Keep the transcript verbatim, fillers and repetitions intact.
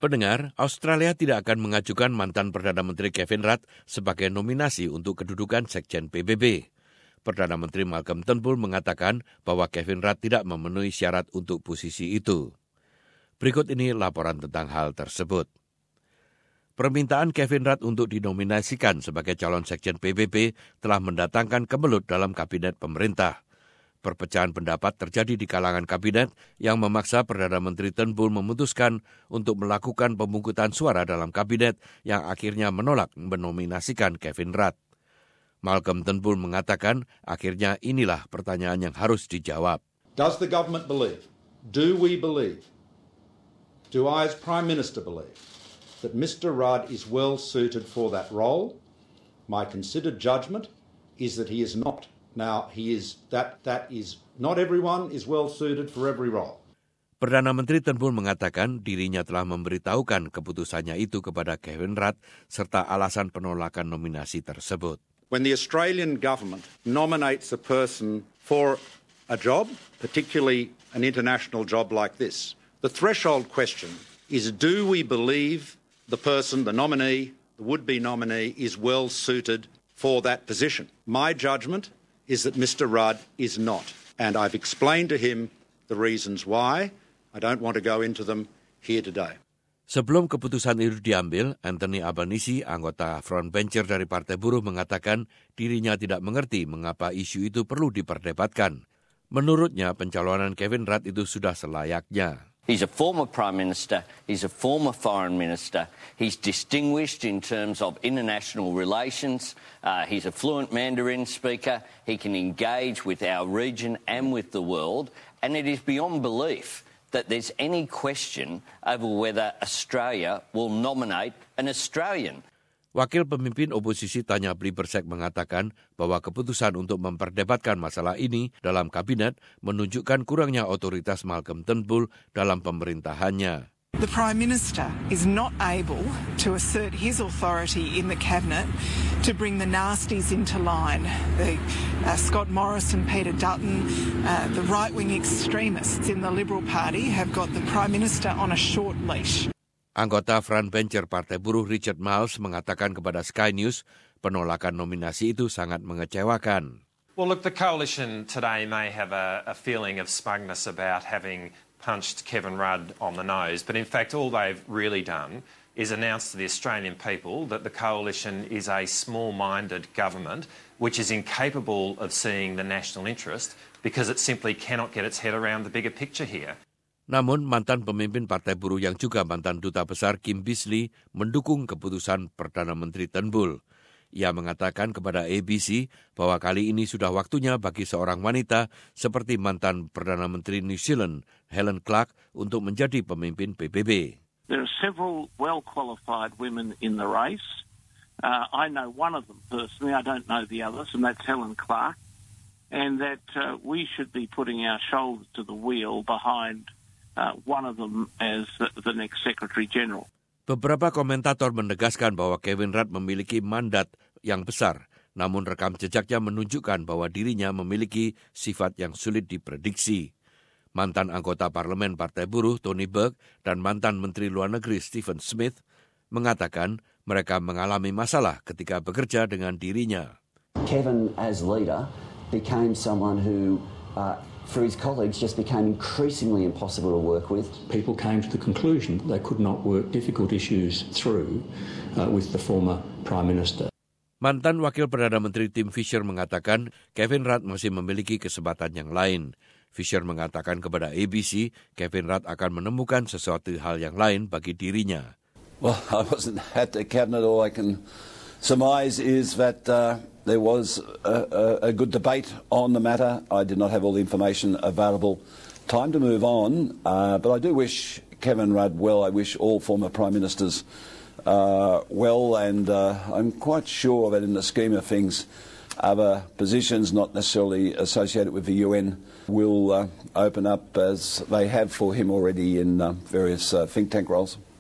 Pendengar, Australia tidak akan mengajukan mantan Perdana Menteri Kevin Rudd sebagai nominasi untuk kedudukan Sekjen P B B. Perdana Menteri Malcolm Turnbull mengatakan bahwa Kevin Rudd tidak memenuhi syarat untuk posisi itu. Berikut ini laporan tentang hal tersebut. Permintaan Kevin Rudd untuk dinominasikan sebagai calon Sekjen P B B telah mendatangkan kemelut dalam kabinet pemerintah. Perpecahan pendapat terjadi di kalangan kabinet yang memaksa Perdana Menteri Turnbull memutuskan untuk melakukan pemungutan suara dalam kabinet yang akhirnya menolak menominasikan Kevin Rudd. Malcolm Turnbull mengatakan akhirnya inilah pertanyaan yang harus dijawab. Does the government believe, do we believe, do I as Prime Minister believe that Mister Rudd is well suited for that role? My considered judgment is that he is not. Now, he is that that is not everyone is well suited for every role. Perdana Menteri Turnbull mengatakan dirinya telah memberitahukan keputusannya itu kepada Kevin Rudd serta alasan penolakan nominasi tersebut. When the Australian government nominates a person for a job, particularly an international job like this, the threshold question is, do we believe the person, the nominee, the would-be nominee, is well suited for that position? My judgment is that Mister Rudd is not. And I've explained to him the reasons why. I don't want to go into them here today. Sebelum keputusan itu diambil, Anthony Albanese, anggota frontbencher dari Partai Buruh, mengatakan dirinya tidak mengerti mengapa isu itu perlu diperdebatkan. Menurutnya, pencalonan Kevin Rudd itu sudah selayaknya. He's a former Prime Minister, he's a former Foreign Minister, he's distinguished in terms of international relations, uh, he's a fluent Mandarin speaker, he can engage with our region and with the world, and it is beyond belief that there's any question over whether Australia will nominate an Australian. Wakil pemimpin oposisi Tanya Plibersek mengatakan bahwa keputusan untuk memperdebatkan masalah ini dalam kabinet menunjukkan kurangnya otoritas Malcolm Turnbull dalam pemerintahannya. The Prime Minister is not able to assert his authority in the cabinet to bring the nasties into line. The, uh, Scott Morrison, Peter Dutton, uh, the right-wing extremists in the Liberal Party have got the Prime Minister on a short leash. Anggota frontbencher Partai Buruh Richard Marles mengatakan kepada Sky News penolakan nominasi itu sangat mengecewakan. Well, look, the coalition today may have a, a feeling of smugness about having punched Kevin Rudd on the nose, but in fact all they've really done is announce to the Australian people that the coalition is a small-minded government which is incapable of seeing the national interest because it simply cannot get its head around the bigger picture here. Namun, mantan pemimpin Partai Buruh yang juga mantan duta besar Kim Beazley mendukung keputusan Perdana Menteri Turnbull. Ia mengatakan kepada A B C bahwa kali ini sudah waktunya bagi seorang wanita seperti mantan Perdana Menteri New Zealand, Helen Clark, untuk menjadi pemimpin P B B. There are several well-qualified women in the race. Uh, I know one of them personally. I don't know the others, and that's Helen Clark. And that uh, we should be putting our shoulders to the wheel behind Uh, one of them as the, the next Secretary General. Beberapa komentator menegaskan bahwa Kevin Rudd memiliki mandat yang besar, namun rekam jejaknya menunjukkan bahwa dirinya memiliki sifat yang sulit diprediksi. Mantan anggota parlemen Partai Buruh Tony Burke dan mantan Menteri Luar Negeri Stephen Smith mengatakan mereka mengalami masalah ketika bekerja dengan dirinya. Kevin as leader became someone who uh, for his colleagues just became increasingly impossible to work with. People came to the conclusion that they could not work difficult issues through uh, with the former Prime Minister. Mantan Wakil Perdana Menteri Tim Fischer mengatakan Kevin Rudd masih memiliki kesempatan yang lain. Fischer mengatakan kepada A B C, Kevin Rudd akan menemukan sesuatu hal yang lain bagi dirinya. Well, I wasn't at the cabinet. All I can surmise is that uh, there was a, a, a good debate on the matter. I did not have all the information available. Time to move on, uh, but I do wish Kevin Rudd well. I wish all former Prime Ministers uh, well, and uh, I'm quite sure that in the scheme of things, other positions not necessarily associated with the U N will uh, open up as they have for him already in uh, various uh, think tank roles.